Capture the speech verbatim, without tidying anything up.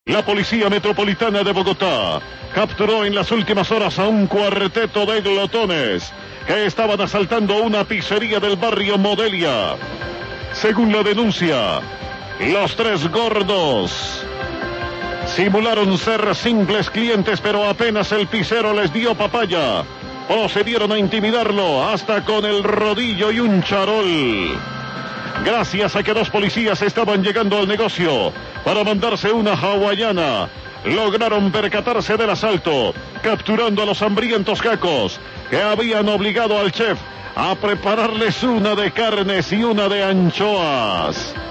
La Policía Metropolitana de Bogotá capturó en las últimas horas a un cuarteto de glotones que estaban asaltando una pizzería del barrio Modelia. Según la denuncia, los tres gordos simularon ser simples clientes, pero apenas el pizzero les dio papaya, procedieron a intimidarlo hasta con el rodillo y un charol. Gracias a que dos policías estaban llegando al negocio para mandarse una hawaiana, lograron percatarse del asalto, capturando a los hambrientos cacos que habían obligado al chef a prepararles una de carnes y una de anchoas.